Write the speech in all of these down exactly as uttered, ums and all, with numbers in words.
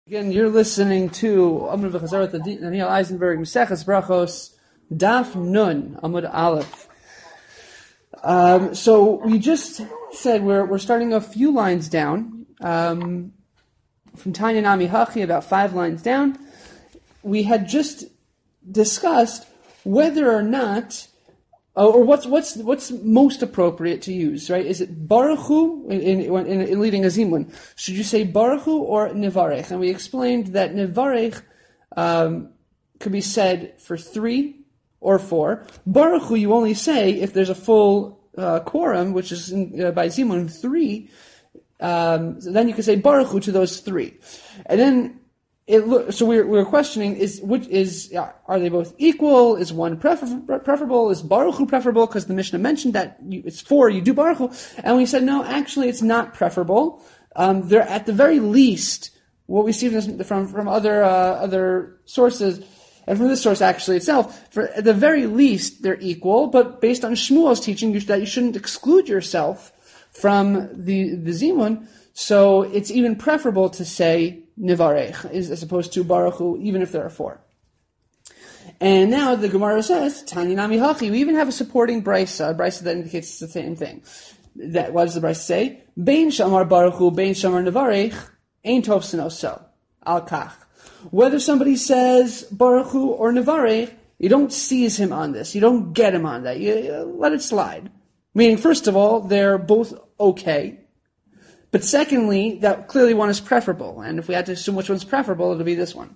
Again, you're listening to Amud V'Chazarat Daniel Eisenberg Maseches Brachos Daf Nun Amud Aleph. Um, so we just said we're we're starting a few lines down um, from Tanya Nami Hachi, about five lines down. We had just discussed whether or not, or what's what's what's most appropriate to use, right? Is it Baruch Hu in, in, in, in leading a Zimun? Should you say Baruch Hu or Nevarech? And we explained that Nevarech um, could be said for three or four. Baruch Hu you only say if there's a full uh, quorum, which is in, uh, by Zimun three. Um, so then you could say Baruch Hu to those three, and then. It look, so we're we're questioning is which is are they both equal? Is one prefer, preferable? Is Baruch Hu preferable? Because the Mishnah mentioned that you, it's four, you do Baruch Hu, and we said no, actually it's not preferable. Um, they're at the very least what we see from from, from other uh, other sources, and from this source actually itself. For at the very least they're equal, but based on Shmuel's teaching you, that you shouldn't exclude yourself from the the Zimun. So it's even preferable to say Nivarech as opposed to Baruch Hu, even if there are four. And now the Gemara says, Tanya Nami Hachi, we even have a supporting brisa, a brisa that indicates the same thing. That, what does the brisa say? Bein Shamar Baruch Hu, Bein Shamar Nivarech, Ein Tov Sinoso, Al Kach. Whether somebody says Baruch Hu or Nivarech, you don't seize him on this. You don't get him on that. You, you let it slide. Meaning, first of all, they're both okay. But secondly, that clearly one is preferable. And if we had to assume which one's preferable, it'll be this one.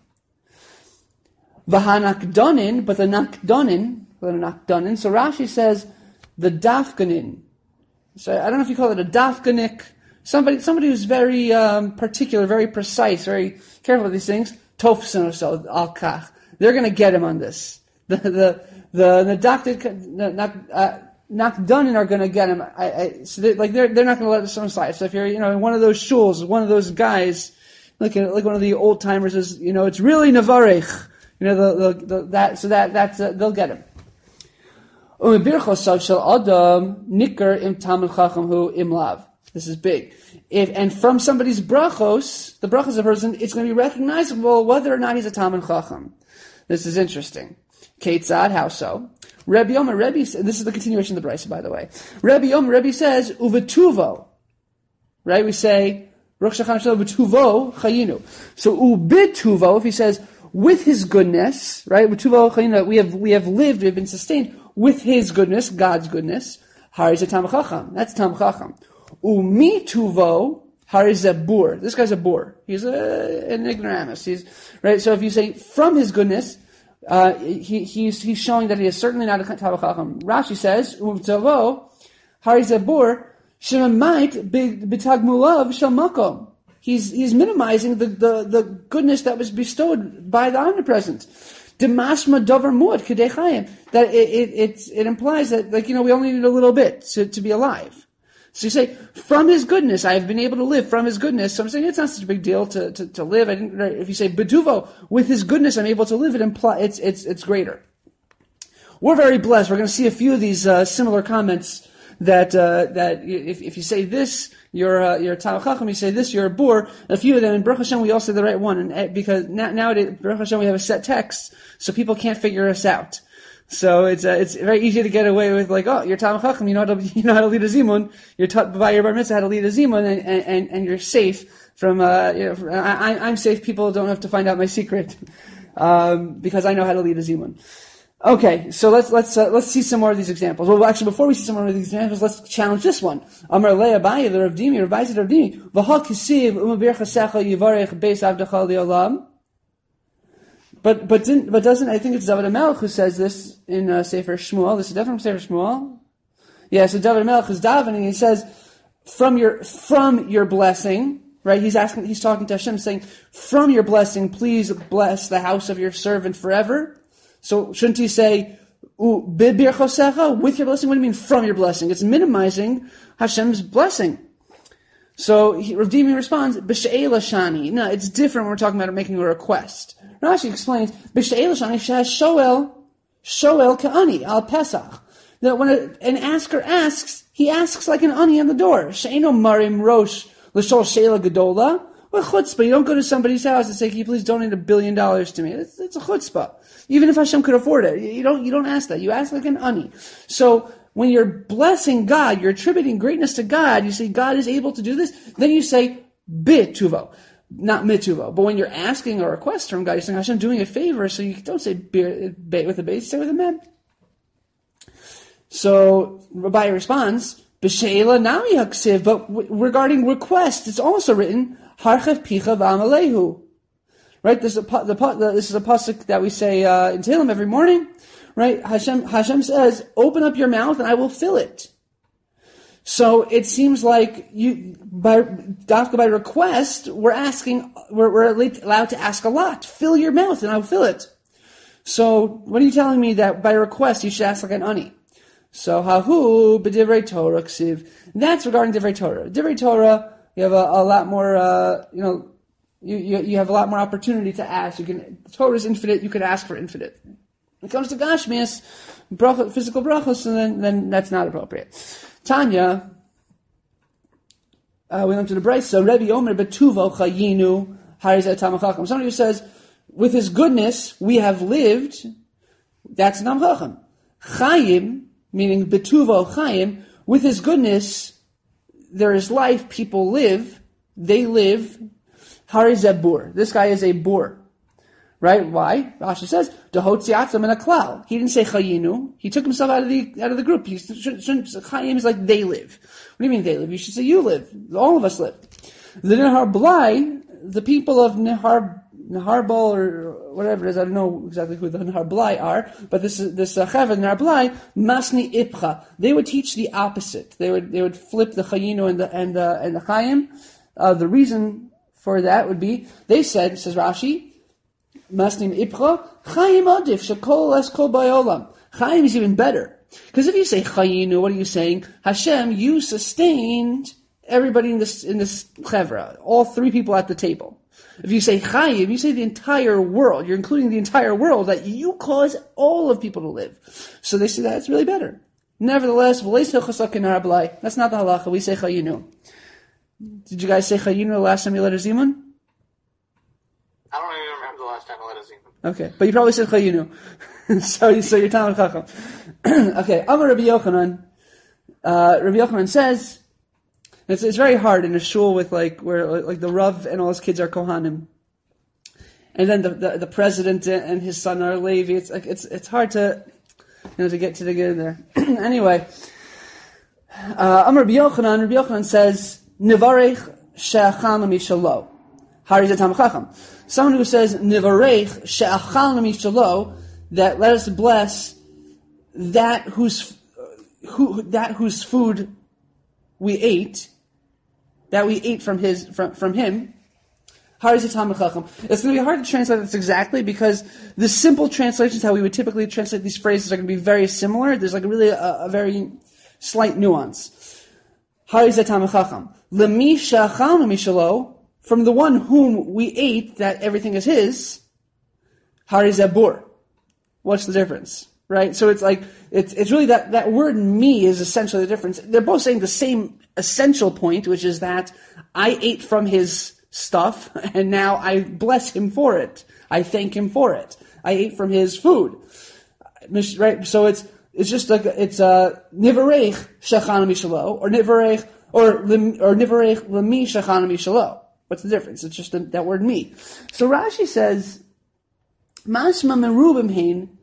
Vahanakdonin, but the nakdonin, the nakdonin, so Rashi says the dafganin. So I don't know if you call it a dafganik. Somebody somebody who's very um, particular, very precise, very careful with these things. Tofsin or so, al kach. They're going to get him on this. The the the the dafganik, Nakdonin are going to get him. I, I, so they, like they're they're not going to let someone slide. So if you're you know in one of those shuls, one of those guys, like like one of the old timers is you know it's really Nevarech, you know the, the, the that so that that's uh, they'll get him. This is big. If and from somebody's brachos, the brachos of a person, it's going to be recognizable whether or not he's a Talmid Chacham. This is interesting. Ketzad, how so? Rebbe Yomer, Rebbe, this is the continuation of the brisa, by the way. Rebbe Yomer, Rebbe says, uvetuvo. Right? We say, Ruch Shachan Shalom, uvetuvo chayinu. So, ubituvo, if he says, with his goodness, right? Uvetuvo chayinu, we have, we have lived, we have been sustained with his goodness, God's goodness. Hariz a Tam Chacham. That's Tam Chacham. Umituvo, Hariz a bur. This guy's a bur. He's a, an ignoramus. He's, right? So if you say, from his goodness, Uh, he, he's, he's showing that he is certainly not a Talmid Chacham. Rashi says, Uvtavo, Harizabur, Shemamait, Bitagmulav, Shalmakom. He's, he's minimizing the, the, the goodness that was bestowed by the omnipresent. Demashma Dover Mud, Kedechayim. That it, it, it, it implies that, like, you know, we only need a little bit to, to be alive. So you say, from his goodness, I have been able to live from his goodness. So I'm saying it's not such a big deal to, to, to live. I didn't, if you say, Beduvo, with his goodness, I'm able to live, it implies, it's, it's, it's greater. We're very blessed. We're going to see a few of these, uh, similar comments that, uh, that if, if you say this, you're, uh, you're a Talmid Chacham, you say this, you're a bur. A few of them, in Baruch Hashem, we all say the right one. And because nowadays, Baruch Hashem, we have a set text, so people can't figure us out. So it's uh, it's very easy to get away with like, oh, you're Talmid Chacham, you know how to you know how to lead a zimun. You're taught by your bar mitzvah how to lead a zimun, and, and, and you're safe from uh you know from, I, I'm safe. People don't have to find out my secret um, because I know how to lead a zimun. Okay, so let's let's uh, let's see some more of these examples. Well, actually, before we see some more of these examples, let's challenge this one. Amar Leah Abaye, the Rav Dimi, Rav Baisa Rav Dimi, v'hal kisiv umabir chasecha yivarech beis avdecha li'olam. But but didn't, but doesn't I think it's David HaMelech who says this in uh, Sefer Shmuel? This is definitely from Sefer Shmuel. Yeah, so David HaMelech is davening. He says, "From your from your blessing, right?" He's asking, he's talking to Hashem, saying, "From your blessing, please bless the house of your servant forever." So shouldn't he say, "Bibir chosecha," with your blessing? What do you mean from your blessing? It's minimizing Hashem's blessing. So Rav Dimi responds, "B'she'ela shani." No, it's different when we're talking about making a request. Rashi explains, "B'she'ela shani she'has shoel, shoel ka'ani al Pesach." That when a, an asker asks, he asks like an ani on the door. She'eno marim rosh l'shol she'ela gedola, What chutzpah? You don't go to somebody's house and say, "Can you please donate a billion dollars to me?" It's, it's a chutzpah. Even if Hashem could afford it, you don't you don't ask that. You ask like an ani. So when you're blessing God, you're attributing greatness to God. You say God is able to do this. Then you say bituvo, not mituvo. But when you're asking a request from God, you're saying Hashem doing a favor. So you don't say bit with a base, say with a mem. So Rabbi responds, "B'sheila nami haksiv." But regarding request, it's also written harchev picha v'amalehu. Right? This is a the, the this is a pasuk that we say uh, in Tehillim every morning. Right? Hashem Hashem says, "Open up your mouth and I will fill it." So it seems like you by dafka by request, we're asking, we're, we're allowed to ask a lot. Fill your mouth and I will fill it. So what are you telling me that by request you should ask like an ani? So hahu b'divrei Torah ksiv. That's regarding divrei Torah. Divrei Torah, you have a, a lot more, uh, you know, you, you you have a lot more opportunity to ask. You can the Torah is infinite. You can ask for infinite. When it comes to gashmias, bracha, physical brachos, and then then that's not appropriate. Tanya, uh, we went to the Bryce. So Rebbe Omer betuvo chayinu harizat tamachacham. Somebody who says, with his goodness we have lived. That's nam chacham. Chayim, meaning betuvo chayim, with his goodness there is life. People live. They live. Harizabur. This guy is a bur. Right? Why? Rashi says, "Dehotziatzam in a klal." He didn't say chayinu. He took himself out of the out of the group. He shouldn't, shouldn't, chayim is like they live. What do you mean they live? You should say you live. All of us live. The Nehar Blai, the people of Nehar Neharbal or whatever it is, I don't know exactly who the Nehar Blai are, but this is this uh, Chaver Nehar Blai, Masni Ipcha. They would teach the opposite. They would they would flip the chayinu and the and the and the chayim. Uh, the reason for that would be, they said, says Rashi, Masnim Ipcha, Chayim Adif, Shekol Es Kol Bayolam. Chayim is even better. Because if you say Chayinu, what are you saying? Hashem, you sustained everybody in this, in this chevra, all three people at the table. If you say Chayim, you say the entire world. You're including the entire world, that you cause all of people to live. So they say that's really better. Nevertheless, that's not the halacha. We say Chayinu. Did you guys say Chayinu the last time you led a zimun? I don't even remember the last time I led a zimun. Okay, but you probably said Chayinu. so, so you're Talmud Chacham. Okay, Amar Rabbi Yochanan. Uh, Rabbi Yochanan says, it's, it's very hard in a shul with like, where like the Rav and all his kids are Kohanim. And then the, the, the president and his son are Levi. It's like, it's, it's hard to, you know, to get to the get in there. Anyway, uh, Amar Rabbi Yochanan, Rabbi Yochanan says, Nivarech she'achal mishalo. Harizat Tamachacham. Someone who says Nivarech she'achal mishalo, that let us bless that whose who that whose food we ate, that we ate from his from from him. Harizat Tamachacham. It's going to be hard to translate this exactly because the simple translations, how we would typically translate these phrases, are going to be very similar. There's like a really a, a very slight nuance. Harizat Tamachacham. Lemi sha'achalnu mishalo, from the one whom we ate, that everything is his. Harizabur. What's the difference? Right? So it's like, it's it's really that, that word me is essentially the difference. They're both saying the same essential point, which is that I ate from his stuff, and now I bless him for it. I thank him for it. I ate from his food. Right? So it's, it's just like, it's a nivarech sha'achalnu mishalo, or nivarech, or or nivarech lemi sha'achalnu mishalo. What's the difference? It's just the, that word me. So Rashi says, Masma merubim hein,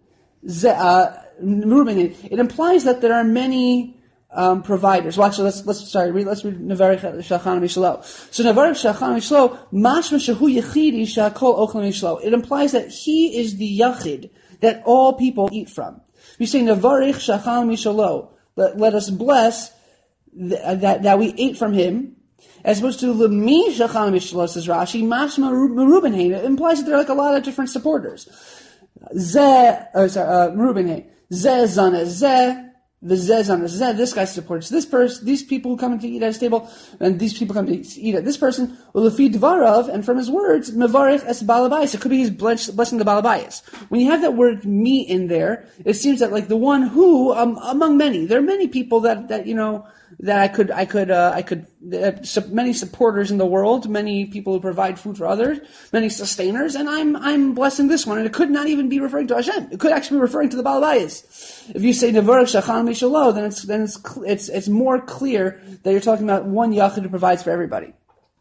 it implies that there are many um, providers. Well, actually, let's let's sorry, read, let's read Nevarech Sha'achalnu Mishalo. So Nevarech Sha'achalnu Mishalo, Mashma shehu yechidi she'akol ochel mishalo. It implies that he is the yachid that all people eat from. You say Nevarech Sha'achalnu Mishalo. Let, let us bless th- that that we ate from him. As opposed to Lemi Sha'achalnu Mishalo, says Rashi, Mashma merubim hein. It implies that there are like a lot of different supporters. Zeh, uh, sorry, uh, Reuben, hey, Zeh zana zeh, the Zeh zana zeh. This guy supports this person. These people who come to eat at his table, and these people come to eat at this person. Ulefi dvarav, and from his words, mevarich es balabayis. It could be he's blessing the balabayis. When you have that word me in there, it seems that like the one who, um, among many, there are many people that that you know that I could, I could, uh, I could, uh, su- many supporters in the world, many people who provide food for others, many sustainers, and I'm, I'm blessing this one. And it could not even be referring to Hashem. It could actually be referring to the Baal Bayis. If you say Nevarach Shachan Mishalo, then it's, then it's, it's, it's more clear that you're talking about one Yachid who provides for everybody.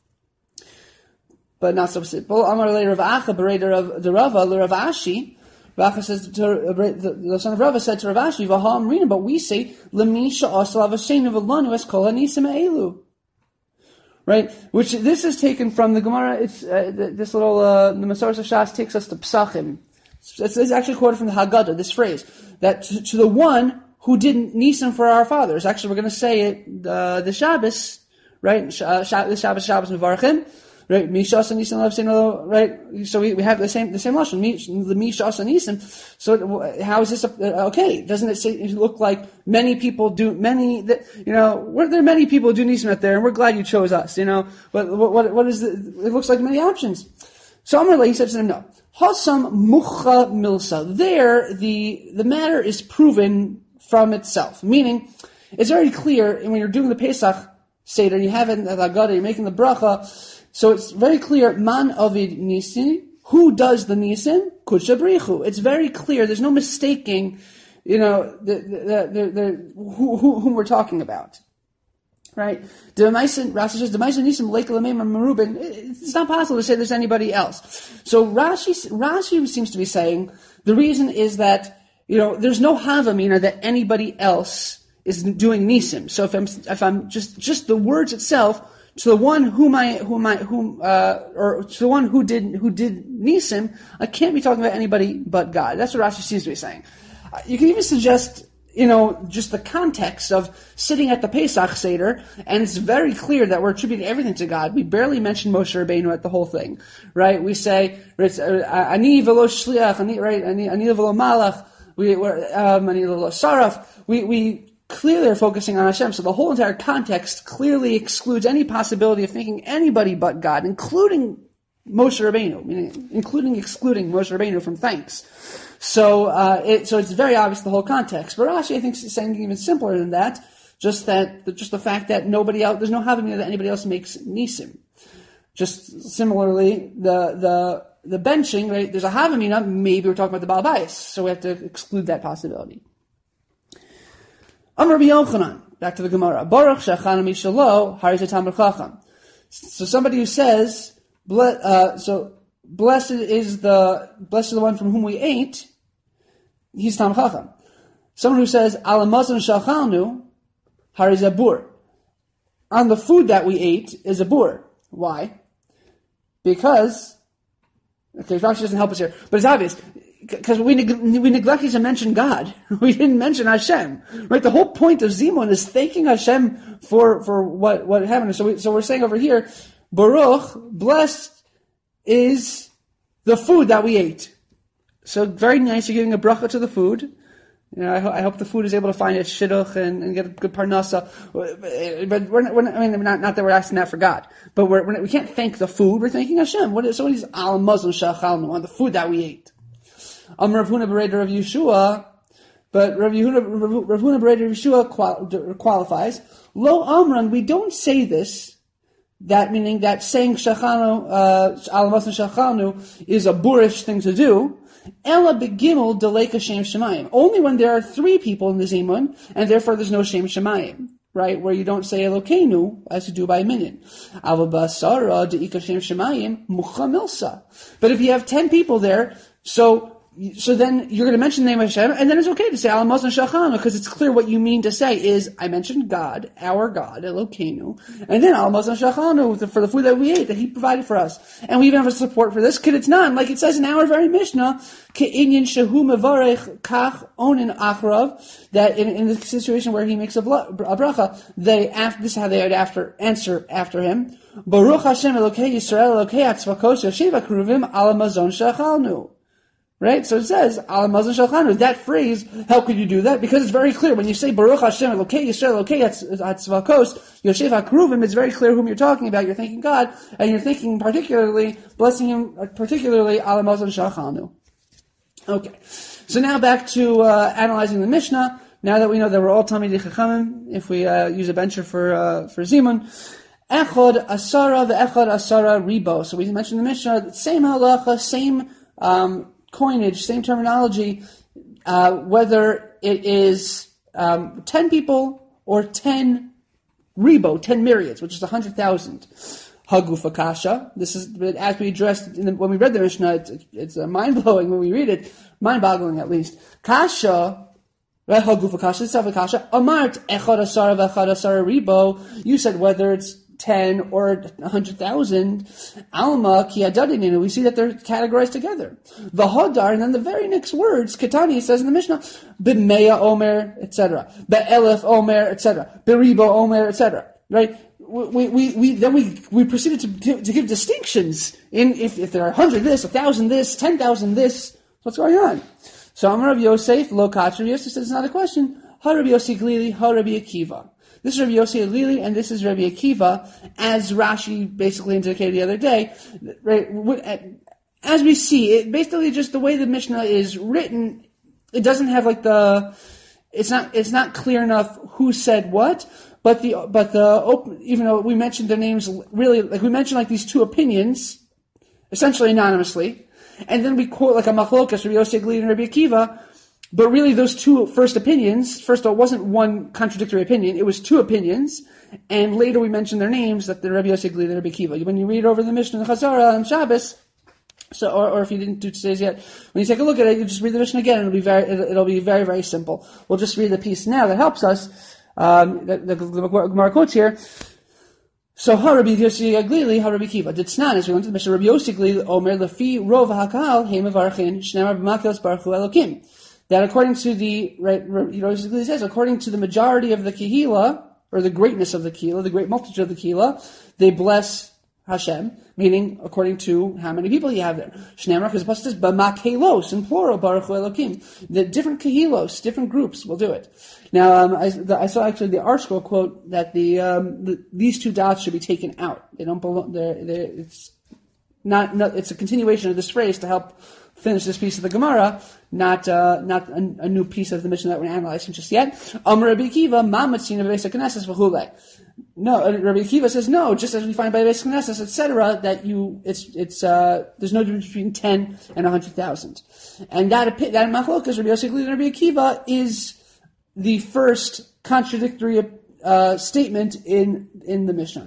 But not so simple. Amar le Rav Acha, bereder of the Rava, le Rav Ashi. Rav Acha says to, the, the son of Rava said to Rav Ashi, V'ha Amrina, but we say, L'misha asal avasheinu v'lanu es kol hanisim ha'elu. Right? Which, this is taken from the Gemara, it's, uh, this little, uh, the Masoras HaShas takes us to Psachim. It's, it's actually quoted from the Haggadah, this phrase, that to, to the one who did nisim for our fathers. Actually, we're going to say it, uh, the Shabbos, right? Uh, the Shabbos, Shabbos Mevarchim. Right, Mishas and Nisim, right? So we, we have the same the same lashon, the Mishas and Nisim. So how is this? A, okay, doesn't it say it look like many people do many? That, you know, were there many people who do Nisim out there, and we're glad you chose us. You know, but what what, what is the? It looks like many options. So Amar, he said to them, no. Hasam mucha milsa. There, the the matter is proven from itself. Meaning, it's very clear. And when you're doing the Pesach Seder, you have it in the Haggadah, you're making the bracha. So it's very clear, man avid nisim, who does the nisim? Kudsha brichu. It's very clear, there's no mistaking, you know, the, the, the, the, who, who, whom we're talking about. Right? Rashi says, it's not possible to say there's anybody else. So Rashi, Rashi seems to be saying, the reason is that, you know, there's no havamina that anybody else is doing nisim. So if I'm, if I'm just, just the words itself, to the one whom I, whom I, whom, uh, or to the one who did, who did Nisim, I can't be talking about anybody but God. That's what Rashi seems to be saying. Uh, you can even suggest, you know, just the context of sitting at the Pesach Seder, and it's very clear that we're attributing everything to God. We barely mention Moshe Rabbeinu at the whole thing, right? We say, Ani velo shliach, ani, right? Ani, ani velo malach, we, um, ani velo saraf. We, we, clearly are focusing on Hashem, so the whole entire context clearly excludes any possibility of thinking anybody but God, including Moshe Rabbeinu, meaning including excluding Moshe Rabbeinu from thanks. So, uh, it, so it's very obvious the whole context. But Rashi, I think, is saying even simpler than that. Just that, just the fact that nobody else, there's no havamina that anybody else makes nisim. Just similarly, the the the benching, right? There's a havamina. Maybe we're talking about the Baal Bayis, so we have to exclude that possibility. Amar Rabbi Yochanan, back to the Gemara. Baruch shachana mishalo harizeh tamar chacham. So somebody who says, uh, so blessed is the blessed is the one from whom we ate, he's tamar chacham. Someone who says ala mazon shachalnu harizeh bur. On the food that we ate is a bur. Why? Because okay, Rashi doesn't help us here, but it's obvious. Because we neg- we neglected to mention God. We didn't mention Hashem. Right? The whole point of Zimun is thanking Hashem for, for what, what happened. So, we, so we're saying over here, Baruch, blessed is the food that we ate. So very nice, you're giving a bracha to the food. You know, I, ho- I hope the food is able to find its shidduch and, and get a good parnasa. But we're not, we're not, I mean, not, not that we're asking that for God. But we're, we're not, we can't thank the food, we're thanking Hashem. What is, so what is al mazon shachalnu, on the food that we ate? Um, Rav Huna Bereder of Yeshua, but Rav Huna, Rav Huna Bereder of Yeshua qual, qualifies. Lo Amran, we don't say this, that meaning that saying Shachanu, uh, Al Masan Shachanu is a boorish thing to do. Ella begimel deleka shem shemayim. Only when there are three people in the Zimun, and therefore there's no shem shemayim. Right, where you don't say Elokeinu as you do by a minyan. Avabasara deika shem shemayim mucha milsa. But if you have ten people there, so So then you're going to mention the name of Hashem, and then it's okay to say Al Mazon Shachanu, because it's clear what you mean to say is, I mentioned God, our God, Elokeinu, and then Al Mazon Shachanu for the food that we ate, that He provided for us. And we even have a support for this, Kid it's none, like it says in our very Mishnah, Ke'inyan Shehu Mevarech Kach Onin Achrav, that in, in the situation where he makes a, bla, a bracha, they, after, this is how they would after, answer after him, Baruch Hashem Elokei Yisrael Elokei Atzvakos Yoshev HaKruvim Al Mazon Shachanu. Right? So it says, Al Mazon Shachanu. That phrase, how could you do that? Because it's very clear. When you say, Baruch Hashem, Elokei Yisrael, Elokei Atzvakos, Yoshev HaKruvim, it's very clear whom you're talking about. You're thanking God, and you're thinking particularly, blessing Him, particularly, Al Mazon Shachanu. Okay. So now back to, uh, analyzing the Mishnah. now that we know that we're all Talmidei Chachamim, if we uh, use a bencher for uh, for Zimun, Echad Asara ve'Echad Asara Ribo. So we mentioned the Mishnah, same halacha, same um, coinage, same terminology, uh, whether it is um, ten people or ten Ribo, ten myriads, which is one hundred thousand. Hagufa Kasha. This is, as we addressed in the, when we read the Mishnah, it's, it's uh, mind-blowing when we read it, mind-boggling at least. Kasha, Hagufa Kasha, Safa Kasha, Amart Echad Asara ve'Echad Asara Ribo. You said whether it's ten or one hundred thousand, Alma ki adadininu, we see that they're categorized together. V'hodar, and then the very next words, Ketani says in the Mishnah, B'meya omer, et cetera. Be'elef omer, et cetera. B'ribo omer, et cetera. Right? We, we, we, then we, we proceeded to give, to give distinctions in if, if there are a hundred this, a thousand this, ten thousand this, what's going on? So Amar Rabbi Yosef, lo kach, Rabbi Yosef says it's not a question. Ha Rabbi Yossi Glili, ha Rabbi Akiva. This is Rabbi Yossi Glili, and this is Rabbi Akiva, as Rashi basically indicated the other day. Right, as we see, it basically just the way the Mishnah is written, it doesn't have like the, it's not, it's not clear enough who said what. But the but the open, even though we mentioned their names, really, like we mentioned like these two opinions, essentially anonymously, and then we quote like a machlokas, Rabbi Yossi Glili and Rabbi Akiva, but really those two first opinions, first of all, it wasn't one contradictory opinion, it was two opinions, and later we mentioned their names, that the Rabbi Yossi Glili and Rabbi Akiva. When you read over the Mishnah and the Chazara on Shabbos, so or, or if you didn't do today's yet, when you take a look at it, you just read the Mishnah again, and it'll be very it'll, it'll be very very simple. We'll just read the piece now that helps us. Um, the, the, the Gemara quotes here. So, ha Rabbi Yossi Glili, ha Rabbi Akiva. Did Tznan, as we went to the Mishnah, Rabbi Yossi Glili, Omer, Lefi, Rov, HaKal, Heim, Avarchin, Shnemar, B'makios, Baruch Hu, Elokim. That according to the, right, Rabbi Yossi Glili says, according to the majority of the Kehila, or the greatness of the Kehila, the great multitude of the Kehila, they bless Hashem, meaning according to how many people you have there. Shnemar, because the pasuk says, B'makelos, in plural, Baruch Hu, Elokim. The different Kehilos, different groups will do it. Now, um, I, the, I saw actually the ArtScroll quote that the, um, the these two dots should be taken out. They don't belong. They're, they're, it's not, not. It's a continuation of this phrase to help finish this piece of the Gemara, not uh, not a, a new piece of the Mishnah that we're analyzing just yet. Amar Rabbi Akiva, Ma matzina b'beis haknesses v'chulei. No, Rabbi Akiva says no. Just as we find by beis haknesses, et cetera, that you it's it's uh, there's no difference between ten and a hundred thousand, and that that machlokas Rabbi Yossi Glili and Rabbi Akiva is the first contradictory uh, statement in in the Mishnah.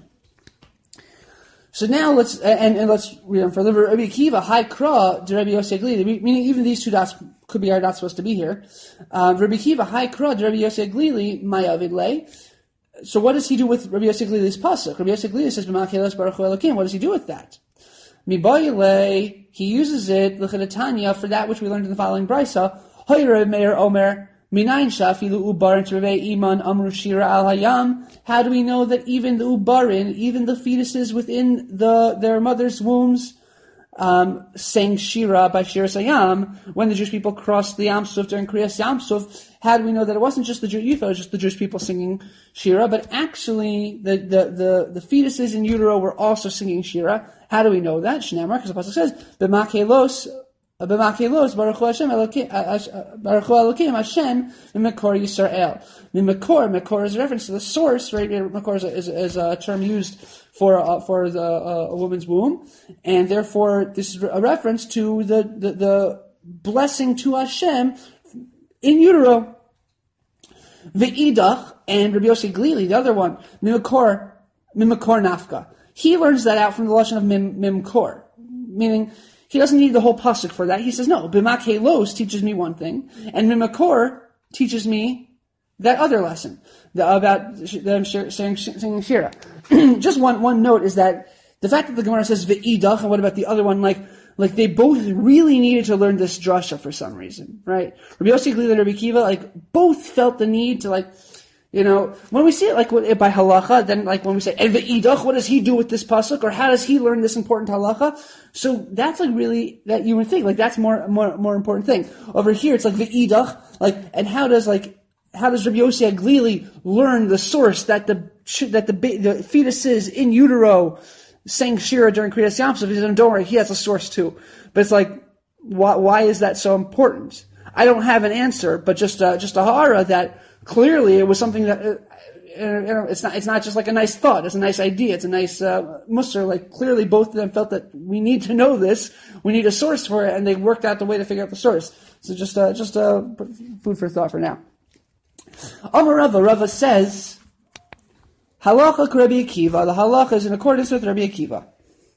So now let's and, and let's read on further. Rabbi Akiva, Hai Kra, de Rabbi Yossi Glili, meaning even these two dots could be are not supposed to be here. Uh, Rabbi Akiva, Hai Kra, de Rabbi Yossi Glili, Mayavid Le. So what does he do with Rabbi Yossi Glili's pasuk? Rabbi Yossi Glili says, "B'makelos Baruch Hu Elokim." What does he do with that? Mibayile, he uses it l'chedatanya for that which we learned in the following brisa. Hayre Meir Omer. Minayin shafilu ubarin tervei iman amru shira al hayam. How do we know that even the ubarin, even the fetuses within the their mother's wombs, um, sang shira by shira sayam when the Jewish people crossed the Yam Suf during Kriyas Yam Suf? How do we know that it wasn't just the Jew, you thought it was just the Jewish people singing shira, but actually the the the, the fetuses in utero were also singing shira? How do we know that? Shneimar, because the pasuk says b'makelos. B'makelos Baruch Hu Hashem Baruch Hu Elokim Hashem Mimekor Yisrael. Mimekor, Mekor is a reference to the source, right? Mekor is a, is, is a term used for uh, for the, uh, a woman's womb, and therefore this is a reference to the the, the blessing to Hashem in utero. Ve'idach and Rabbi Yossi Glili, the other one, Mimekor Mimekor Nafka. He learns that out from the lashon of Mim Mimkor, meaning. He doesn't need the whole pasuk for that. He says, no, B'makelos teaches me one thing, and Mimakor teaches me that other lesson the, about them singing, singing Shira. Just one one note is that the fact that the Gemara says Ve'idach, and what about the other one, like like they both really needed to learn this drasha for some reason, right? Rabbi Yossi Glili and Rabbi Akiva, like, both felt the need to, like, you know, when we see it like by halacha, then like when we say, and Ve'idach, what does he do with this pasuk? Or how does he learn this important halacha? So that's like really, that you would think, like that's more, more, more important thing. Over here, it's like Ve'idach, like, and how does like, how does Rabbi Yossi Glili learn the source that the, that the, the fetuses in utero sang Shira during Kriyas Yam Suf? He said, don't worry, he has a source too. But it's like, why, why is that so important? I don't have an answer, but just uh, just a hara that clearly it was something that. Uh, uh, it's not. It's not just like a nice thought. It's a nice idea. It's a nice uh, musar. Like clearly, both of them felt that we need to know this. We need a source for it, and they worked out the way to figure out the source. So just uh, just uh, food for thought for now. Amar Rava, Rava says, halacha Rabbi Akiva. The halacha is in accordance with Rabbi Akiva.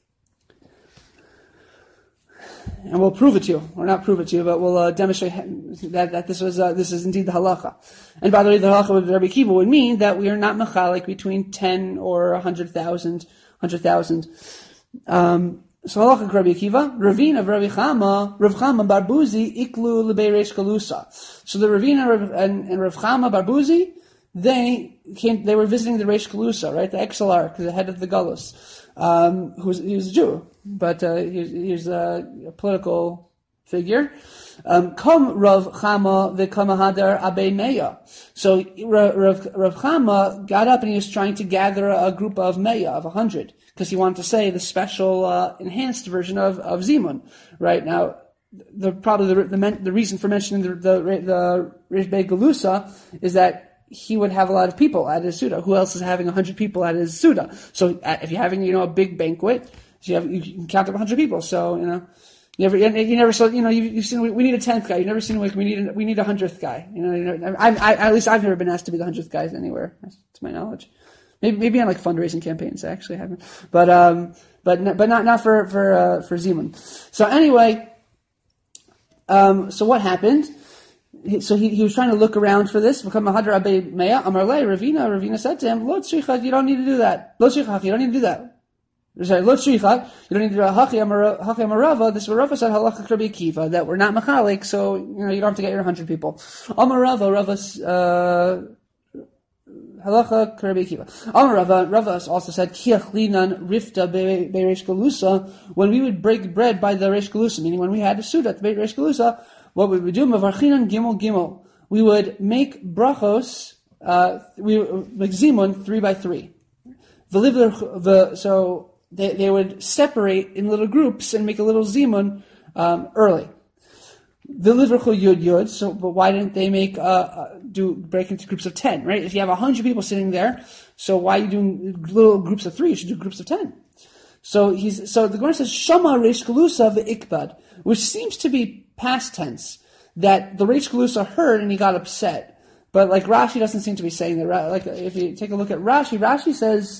And we'll prove it to you, or not prove it to you, but we'll uh, demonstrate that, that this was uh, this is indeed the halacha. And by the way, the halacha of Rabbi Akiva would mean that we are not mechalik between ten or a hundred thousand, hundred thousand. Um, so halacha Rabbi Akiva, Ravina of Rabbi Chama, Rav Chama Barbuzi iklu lebeiresh galusa. So the Ravina and, and Rav Chama Barbuzi, they came, they were visiting the Reish Galusa, right, the exilarch, the head of the Galus, um, who was, he was a Jew, but uh, he, he was a, a political figure. Um, Kom Rav Chama v'kamahadar abei meya. So Rav, Rav, Rav Chama got up and he was trying to gather a group of meya, of a hundred, because he wanted to say the special uh, enhanced version of, of Zimun. Right now, the probably the the, the reason for mentioning the the, the Reish Bei Galusa is that he would have a lot of people at his Suda. Who else is having a hundred people at his Suda? So uh, if you're having, you know, a big banquet, so you have, you can count up a hundred people. So, you know, you never, you never saw, you know, you, you've seen, we, we need a tenth guy. You've never seen, like, we need, a, we need a hundredth guy. You know, you know I, I, at least I've never been asked to be the hundredth guy anywhere, to my knowledge. Maybe, maybe on like fundraising campaigns, I actually haven't. But, um, but, but not, not for, for, uh, for Zimun. So anyway, um, so what happened? So he, he was trying to look around for this. Become Mahadar Abei Meya Amarle Ravina. Ravina said to him, "Lo tzrichat, you don't need to do that. Lo tzrichat, you don't need to do that. Sorry, Lo tzrichat, you don't need to do that. Hachi Amarava. This Rava said halacha Rabbi Akiva that we're not machalik, so you know you don't have to get your hundred people. Amarava, Rava's uh, halacha Rabbi Akiva. Amarava, Rava also said Kiachlinan Rifta Bereish Galusa. When we would break bread by the Reish Galusa, meaning when we had a suda at the Reish Galusa. What would we do? Mavarchinan gimel gimel. We would make brachos, uh, we like zimun three by three. The so they they would separate in little groups and make a little zimun um, early. V'livrchu yud yud. So, but why didn't they make uh, uh, do break into groups of ten? Right? If you have a hundred people sitting there, so why are you doing little groups of three? You should do groups of ten. So he's so the Gemara says Shama Reish Galusa ve'ikbad, which seems to be past tense, that the Reish Galusa heard and he got upset. But like Rashi doesn't seem to be saying that. Like if you take a look at Rashi, Rashi says,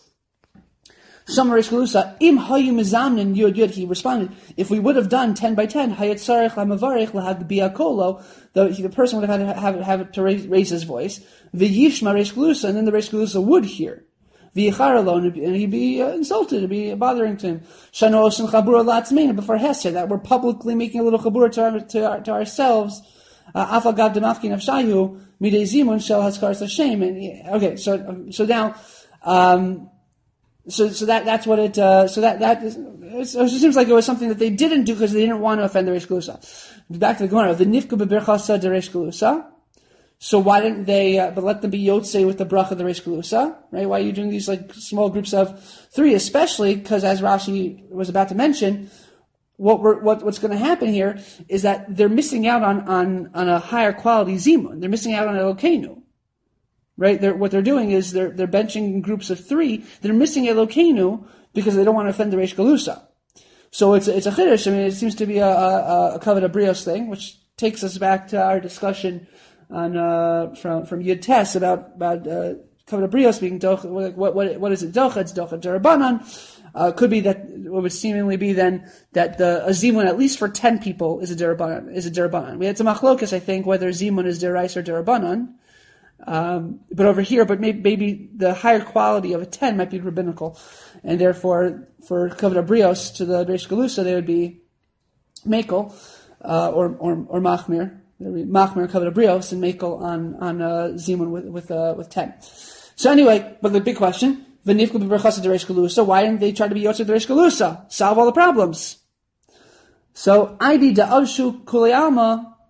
Shama Reish Galusa, im hayu mizamnin yud yud, he responded, if we would have done ten by ten, hayat sarech lamavarech lahag biakolo, the, the person would have had to have, have to raise, raise his voice, v'yishma Reish Galusa, and then the Reish Galusa would hear. V'yichar alone, and he'd be uh, insulted, it'd be bothering to him. Shano osin chabura latzmeina before hesed, that we're publicly making a little chabura to, our, to, our, to ourselves. Afal gav demafkin avshayu midei zimun shel haskaras Hashem. And okay, so so now, um, so so that that's what it. Uh, so that that is, it seems like it was something that they didn't do because they didn't want to offend the Reish Galusa. Back to the Gemara, the nifku beberchasa de Reish Galusa. So why didn't they, uh, but let them be yotzei with the bracha of the Reish Galusa, right? Why are you doing these like small groups of three, especially because as Rashi was about to mention, what we're, what, what's going to happen here is that they're missing out on, on, on a higher quality zimun. They're missing out on Elokeinu, right? They're, what they're doing is they're, they're benching in groups of three. They're missing Elokeinu because they don't want to offend the Reish Galusa. So it's, it's a chiddush. I mean, it seems to be a, a, a kavod abrios thing, which takes us back to our discussion on uh, from from Yud Tes about about uh, kavod abrios being doch. What what what is it? Docha? It's docha derabanan. Uh, could be that what would seemingly be then that the a zimun at least for ten people is a derabanan. Is a derabanan. We had some machlokas, I think, whether zimun is derais or derabanan. Um, but over here, but maybe, maybe the higher quality of a ten might be rabbinical, and therefore for kavod abrios to the Reish Galusa they would be mekel uh, or or or machmir. There would be machmir kavod abrios and mekel on on uh, zimun with with uh, with ten. So anyway, but the big question: v'nifku b'berachas de Reish Galusa. Why didn't they try to be yotzer de Reish Galusa? Solve all the problems. So Aidi da Alshu Kulei Alma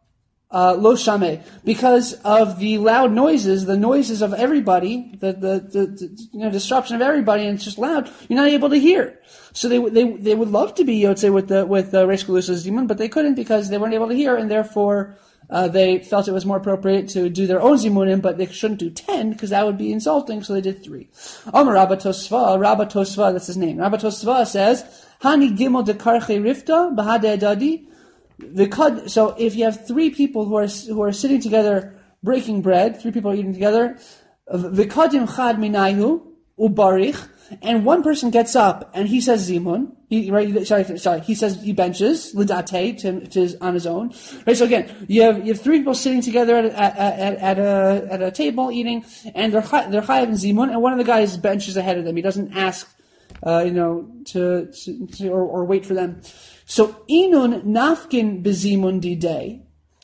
uh, lo shame, because of the loud noises, the noises of everybody, the, the, the, the you know, disruption of everybody, and it's just loud, you're not able to hear. So they, they, they would love to be Yotze with the, with the Reish Galusa's Zimun, but they couldn't because they weren't able to hear, and therefore, uh, they felt it was more appropriate to do their own Zimunim, but they shouldn't do ten, because that would be insulting, so they did three. Amar Rabba Tosva, Rabba Tosva, that's his name. Rabba Tosva says, Hani Gimel de Karche Rifta, Bahade Adadi. The so if you have three people who are who are sitting together breaking bread, three people are eating together, v'kadim chad minayhu ubarich, and one person gets up and he says zimun, he right sorry sorry he says he benches lidate to, to his, on his own, right? So again, you have you have three people sitting together at at, at, at a at a table eating, and they're they're chayav in zimun, and one of the guys benches ahead of them. He doesn't ask, uh, you know, to, to, to or, or wait for them. So inun nafkin bezimun didei,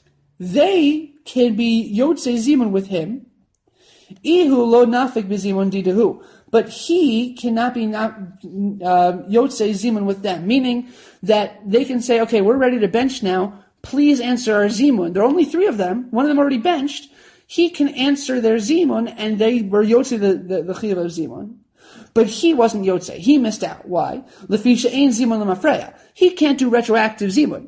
they can be yotze zimun with him. Ihu lo nafik bezimun didahu, but he cannot be not uh, yotze zimun with them. Meaning that they can say, okay, we're ready to bench now. Please answer our zimun. There are only three of them. One of them already benched. He can answer their zimun, and they were yotze the the, the chiyuv of zimun. But he wasn't Yotze. He missed out. Why? Lefisha ein zimun lemafreya. He can't do retroactive zimun.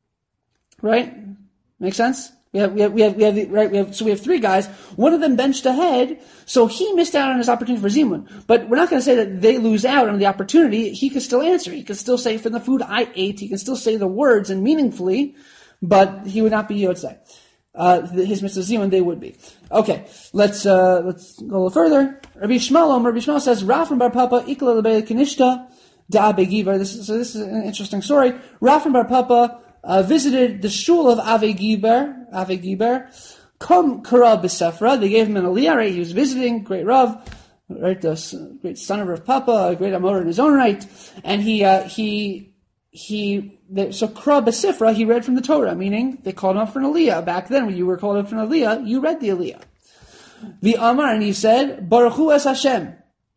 Right? Make sense? We have, we have, we have, we have, right? We have, so we have three guys. One of them benched ahead, so he missed out on his opportunity for zimun. But we're not going to say that they lose out on the opportunity. He could still answer. He could still say, from the food I ate, he can still say the words and meaningfully, but he would not be Yotze. Uh, his mitzvah zimun, they would be. Okay, let's, uh, let's go a little further. Rabbi Shmuel, Rabbi Shmuel says, Rafan bar Papa, ikla lebei kinishta, da Gibar. This is, so this is an interesting story. Rafan bar Papa, uh, visited the shul of Ave Gibar, Ave Gibar, Kom Kara b'Sefra. They gave him an aliyah, right? He was visiting, great Rav, right? The great son of Rav Papa, a great Amor in his own right. And he, uh, he, he, so Kra b'Sifra, he read from the Torah, meaning they called him up for an aliyah. Back then, when you were called up for an aliyah, you read the aliyah. The Amar, and he said, Baruch Hu es Hashem. He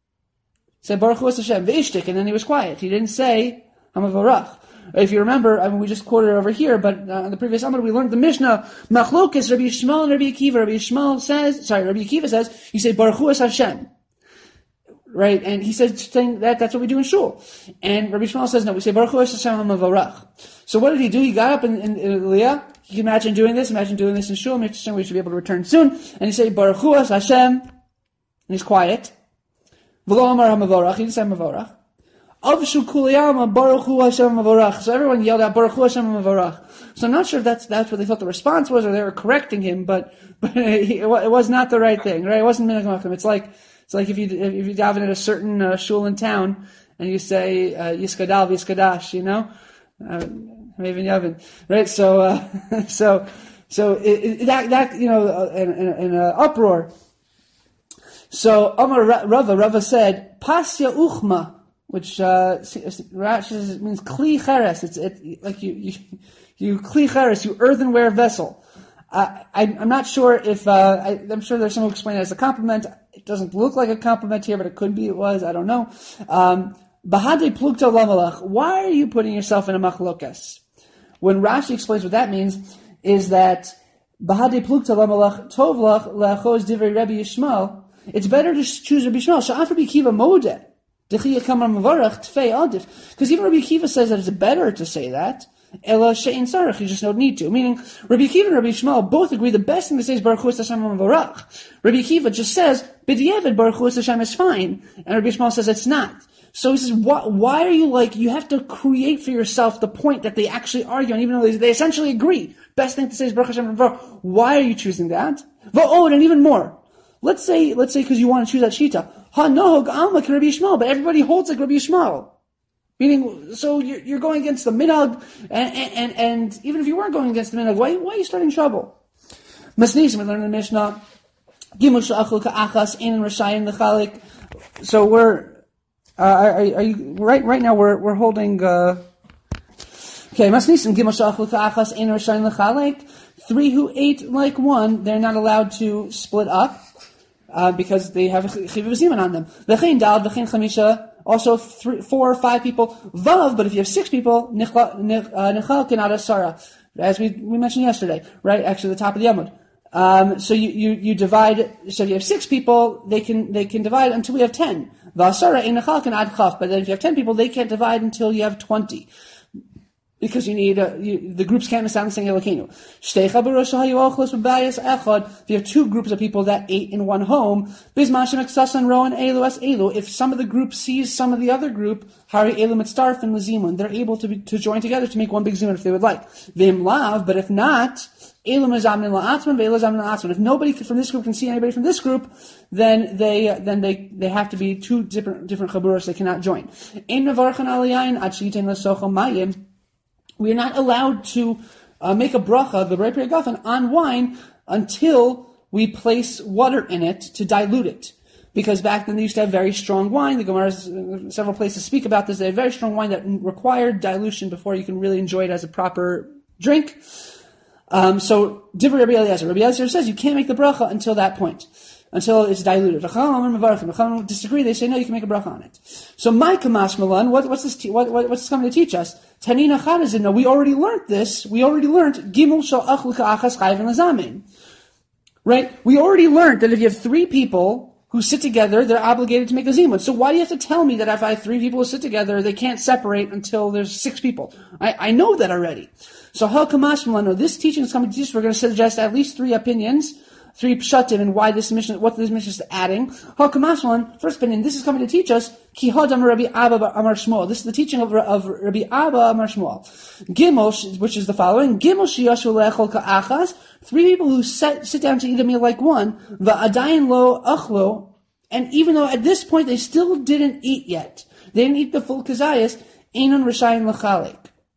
said, Baruch Hu es Hashem. V'ishtik, and then he was quiet. He didn't say, Hamavarach. If you remember, I mean, we just quoted it over here, but uh, in the previous Amar, we learned the Mishnah, Machlokes, Rabbi Yishmael and Rabbi Akiva. Rabbi Yishmael says, sorry, Rabbi Akiva says, you say, Baruch Hu es Hashem. Right? And he said saying that that's what we do in shul. And Rabbi Shmuel says, no, we say, Baruch Hu es Hashem hamavarach. So what did he do? He got up in, in, in Aliyah. You can imagine doing this, imagine doing this in shul. We should be able to return soon. And he said, Baruch Hu es Hashem. And he's quiet. V'lo amar hamavarach. He didn't say hamavarach. Avshu kuliyama Baruch Hu Hashem hamavarach. So everyone yelled out, Baruch Hu Hashem hamavarach. So I'm not sure if that's, that's what they thought the response was, or they were correcting him, but, but it, it was not the right thing, right? It wasn't minhag malachim. It's like, It's like if you if you daven at a certain uh, shul in town and you say uh, Yiskadal Yiskadash, you know, uh, maybe Yavin, right? So uh, so so it, it, that that you know uh, in, in, in an uproar. So Amar Rava Rava said Pasya Uchma, which uh, means Kli Cheres. It's it, like you you you Kli Cheres, you earthenware vessel. Uh, I, I'm not sure if, uh, I, I'm sure there's someone who explained it as a compliment. It doesn't look like a compliment here, but it could be it was, I don't know. Um, Bahade plukta lamalach. Why are you putting yourself in a machlokas? When Rashi explains what that means, is that Bahade plukta lamalach tovlach le'achos divrei Rabbi Yishmael. It's better to choose Rabbi Yishmael. Sha'af Rabbi Akiva modeh. Dechi yakamar mavarach tfei adif. Because even Rabbi Akiva says that it's better to say that. Ela she'in sarach, you just don't need to. Meaning, Rabbi Akiva and Rabbi Shmuel both agree the best thing to say is Baruch Hu es Hashem hamavarach. Rabbi Akiva just says, B'diavad Baruch Hu es Hashem is fine. And Rabbi Shmuel says it's not. So he says, why, why are you like, you have to create for yourself the point that they actually argue on, even though they, they essentially agree. Best thing to say is Baruch Hashem hamavarach. Why are you choosing that? Oh, and even more. Let's say, let's say because you want to choose that shita. Ha nohog alma ki Rabbi Shmuel, but everybody holds like Rabbi Shmuel. Meaning, so you're, you're going against the minhag, and, and, and even if you weren't going against the minhag, why, why are you starting trouble? Masnisim, we learn in the Mishnah, Gimel sha'achul ka'achas, ein rashayim l'chalik. So we're, uh, are, are you, right, right now we're, we're holding, uh, okay, Masnisim, Gimel sha'achul ka'achas, ein rashayim l'chalik. Three who ate like one, they're not allowed to split up, uh, because they have a chiv zimun on them. V'chein dal, v'chein chamisha, also, three, four or five people, vav, but if you have six people, nichal kenada sara. as we, we mentioned yesterday, right? Actually, the top of the Amud. Um, so you, you, you divide, so if you have six people, they can, they can divide until we have ten. V'asara ein echalkan ad chaf. But then if you have ten people, they can't divide until you have twenty. Because you need, uh, you, the groups can't sound the same Elokeinu. If you have two groups of people that ate in one home, if some of the group sees some of the other group, they're able to be, to join together to make one big zimun if they would like. But if not, if nobody from this group can see anybody from this group, then they then they they have to be two different different chaburos. They cannot join. We are not allowed to uh, make a bracha, the Rei Pri Hagafen, on wine until we place water in it to dilute it. Because back then they used to have very strong wine. The Gemara, uh, several places speak about this. They have very strong wine that required dilution before you can really enjoy it as a proper drink. Um, so, Divrei Rabbi Eliezer. Rabbi Eliezer says you can't make the bracha until that point. Until it's diluted. Chachamim disagree. They say no, you can make a bracha on it. So, my kamash malan, what, what's this? Te- what, what, what's this coming to teach us? Tanina Chadazin. No, we already learned this. We already learned gimel shal achluka achas chayv lazamin. Right? We already learned that if you have three people who sit together, they're obligated to make a zimun. So why do you have to tell me that if I have three people who sit together, they can't separate until there's six people? I, I know that already. So hal kamash malan. No, this teaching is coming to teach us. We're going to suggest at least three opinions. Three pshatim and why this mission, what this mission is adding. Hakamashwan, first opinion, this is coming to teach us, Ki Hadam Rabbi Abba Amar Shmuel. This is the teaching of, of Rabbi Abba Amar Shmuel. Gimel, which is the following, Gimel Shiyashu Le'echol Ka'achas, three people who sit, sit down to eat a meal like one, Va'adayin Lo Achlo, and even though at this point they still didn't eat yet, they didn't eat the full kazayas, Einon Rishayin L'chalik.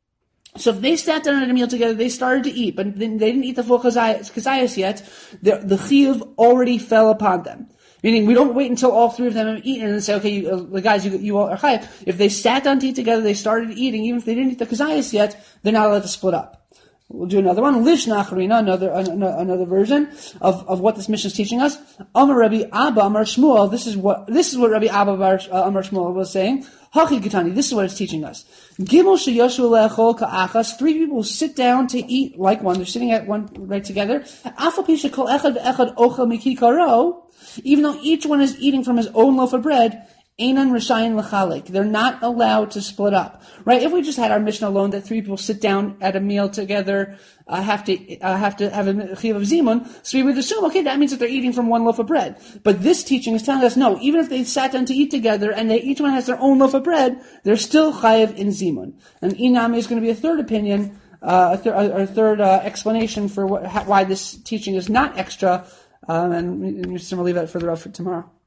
So if they sat down at a meal together, they started to eat, but they didn't eat the full kazayas yet, the, the chiyuv already fell upon them. Meaning, we don't wait until all three of them have eaten and then say, okay, you, uh, the guys, you, you all are chayav. If they sat down to eat together, they started eating, even if they didn't eat the kazayas yet, they're not allowed to split up. We'll do another one. Lish nachrina, another, another, another version of, of what this mission is teaching us. Amar Rabbi Abba Amar Shmuel, this is what, this is what Rabbi Abba Amar Shmuel was saying. Hachi Gitani, this is what it's teaching us. Gimel sheyoshu le'echol ka'achas, three people who sit down to eat like one, they're sitting at one, right together. Afal pi shekol echad ve'echad ochel mikikaro, even though each one is eating from his own loaf of bread, einan rishayin l'chalik, they're not allowed to split up. Right? If we just had our mission alone that three people sit down at a meal together, uh, have to, uh, have to have a chiyuv of zimun, so we would assume, okay, that means that they're eating from one loaf of bread. But this teaching is telling us, no, even if they sat down to eat together and they, each one has their own loaf of bread, they're still chayiv in zimun. And inam is going to be a third opinion, uh, a, thir- a third uh, explanation for what, why this teaching is not extra, um, and we're just going to leave that further up for tomorrow.